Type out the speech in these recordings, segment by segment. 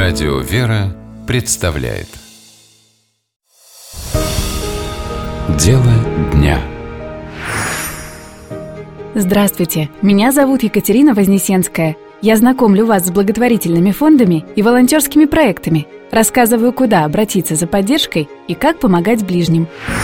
Радио «Вера» представляет Дело дня. Здравствуйте, меня зовут Екатерина Вознесенская. Я знакомлю вас с благотворительными фондами и волонтерскими проектами, рассказываю, куда обратиться за поддержкой и как помогать ближним.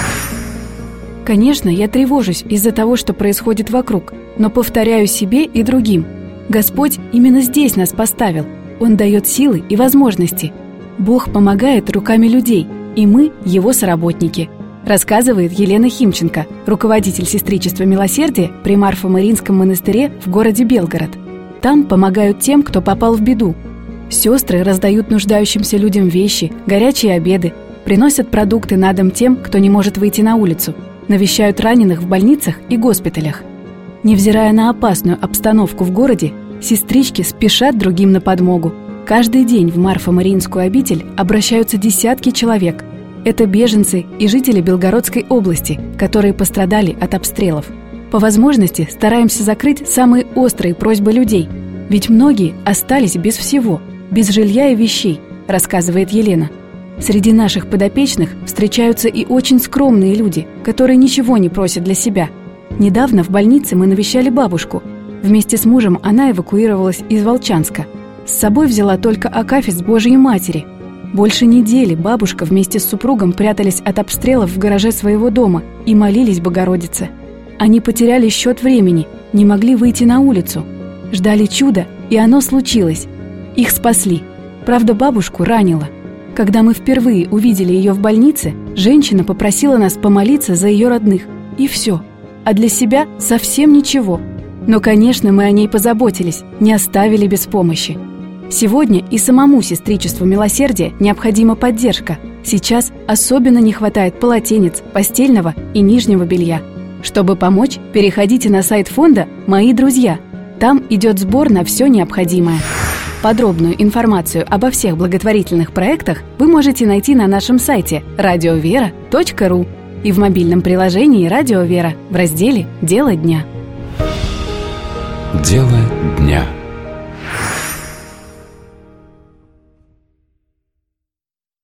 Конечно, я тревожусь из-за того, что происходит вокруг, но повторяю себе и другим: Господь именно здесь нас поставил. Он дает силы и возможности. Бог помогает руками людей, и мы Его соработники, рассказывает Елена Химченко, руководитель сестричества милосердия при Марфо-Мариинском монастыре в городе Белгород. Там помогают тем, кто попал в беду. Сестры раздают нуждающимся людям вещи, горячие обеды, приносят продукты на дом тем, кто не может выйти на улицу, навещают раненых в больницах и госпиталях. Невзирая на опасную обстановку в городе, сестрички спешат другим на подмогу. Каждый день в Марфо-Мариинскую обитель обращаются десятки человек. Это беженцы и жители Белгородской области, которые пострадали от обстрелов. По возможности стараемся закрыть самые острые просьбы людей, ведь многие остались без всего, без жилья и вещей, рассказывает Елена. Среди наших подопечных встречаются и очень скромные люди, которые ничего не просят для себя. Недавно в больнице мы навещали бабушку. Вместе с мужем она эвакуировалась из Волчанска. С собой взяла только акафист Божьей Матери. Больше недели бабушка вместе с супругом прятались от обстрелов в гараже своего дома и молились Богородице. Они потеряли счет времени, не могли выйти на улицу. Ждали чуда, и оно случилось. Их спасли. Правда, бабушку ранило. Когда мы впервые увидели ее в больнице, женщина попросила нас помолиться за ее родных. И все. А для себя совсем ничего. Но, конечно, мы о ней позаботились, не оставили без помощи. Сегодня и самому сестричеству милосердия необходима поддержка. Сейчас особенно не хватает полотенец, постельного и нижнего белья. Чтобы помочь, переходите на сайт фонда «Мои друзья». Там идет сбор на все необходимое. Подробную информацию обо всех благотворительных проектах вы можете найти на нашем сайте radiovera.ru и в мобильном приложении «Радио Вера» в разделе «Дело дня». Дело дня.